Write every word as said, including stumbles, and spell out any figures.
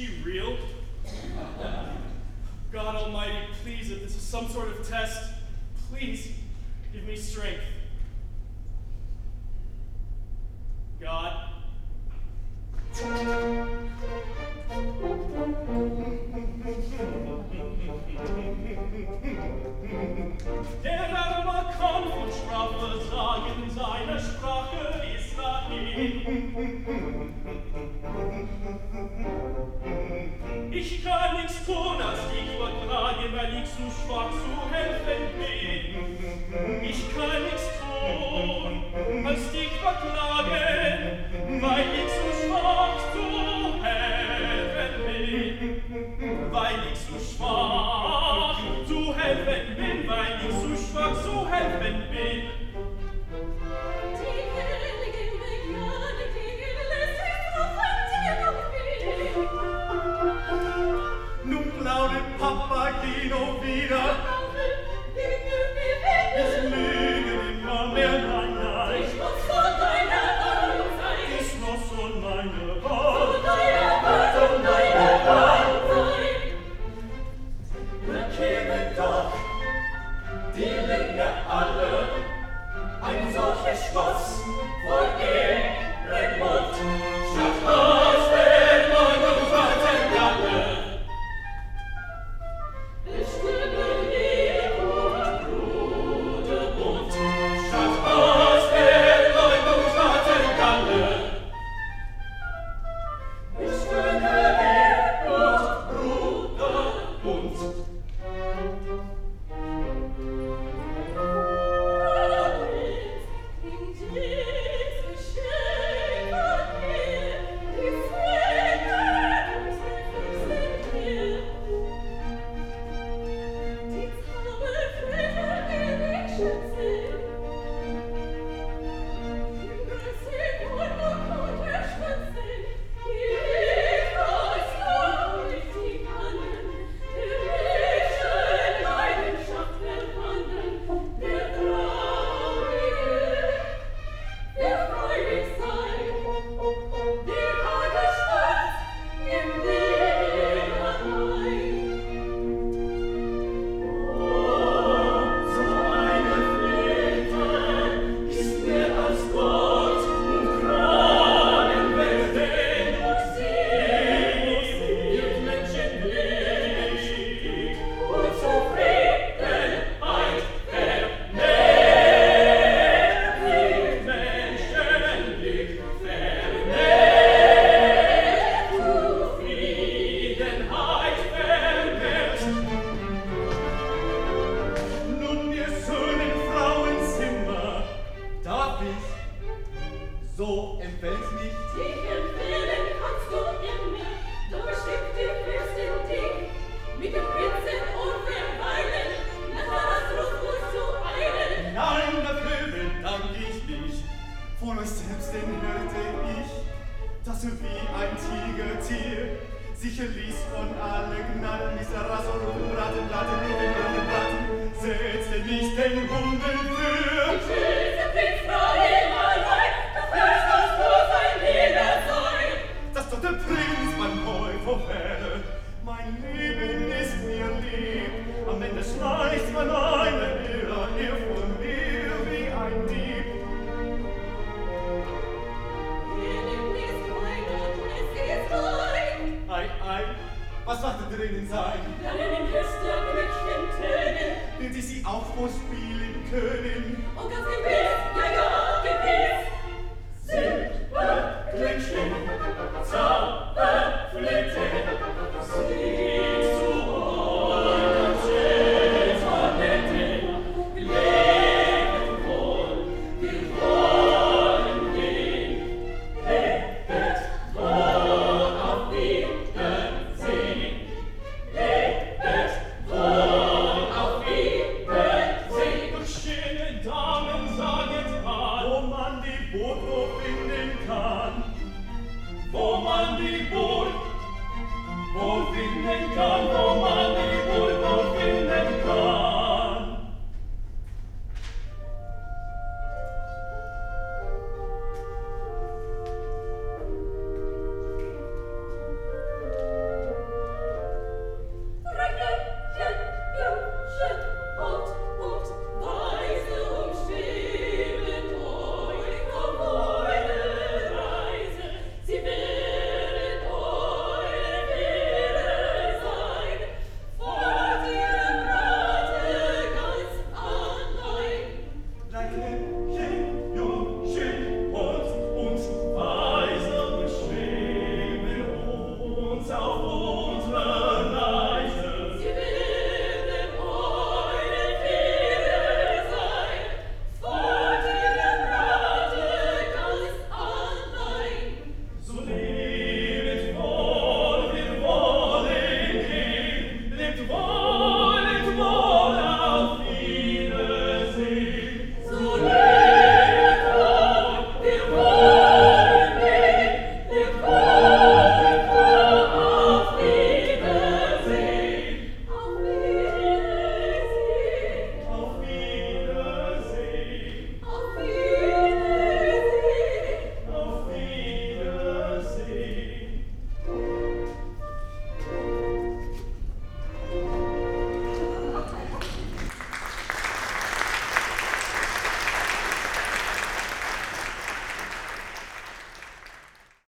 she real? God Almighty, please, if this is some sort of test, please give me strength. God. Der arme Konfut Strafe sagen, seine Sprache ist dahin. Ich kann nichts tun, als dich vertragen, weil ich zu schwach zu helfen bin. Ich kann nichts tun, als dich verklagen, weil ich zu schwach zu helfen bin. Weil ich zu schwach zu helfen bin, weil ich zu schwach zu helfen bin. Nun plaudert Papageno wieder. Ich lüge immer mehr, nein, nein. Ich muss von deiner Welt sein. Ich muss von meiner Welt. Von deiner Welt, von deiner Welt sein. Bekämen doch die Linge alle ein solches Schloss voll Ehrenmut. Statt aus der Mund und Vatergalle. Ich will lieb und Bruderbund. Statt aus der Mund und Vatergalle. Ich will lieb und Bruderbund. So empfällt's nicht. Dich empfehlen kannst du immer, doch bestimmt die Fürstin dich. Mit dem Prinzen unverweilen, nach Arasrus zu eilen. Nein, dafür bedank ich mich. Von euch selbst denn hörte ich, dass ihr wie ein Tigertier sicher ließ von alle Gnaden dieser Rasoruraten, Blatten, Blatten, Blatten, setzte nicht den Hunden für. Ich will der Prinz freuen, allein, das wirst du sein Leben sein. Dass doch der Prinz mein Häufer wäre, mein Leben ist mir lieb. Am Ende schleicht man eine Irre, ihr von mir wie ein Dieb. Ihr Leben ist mein und es ist mein. Ei, ei, was macht da drinnen sein? Lernen in höchster Glückchen tönen. Wird ich sie auch vorspielen können? Und ganz gewiss, ja, ja, gewiss. Silber, Glückchen, Zauberflöte, sing zu euren Schätzernette. Lebt wohl, wir wollen gehen. Lebet wohl, auf Wiedersehen. Lebet wohl, auf Wiedersehen. Doch schöne Damen, saget an, wo man die Boot finden kann. Wo man die Boot, wo finden kann, wo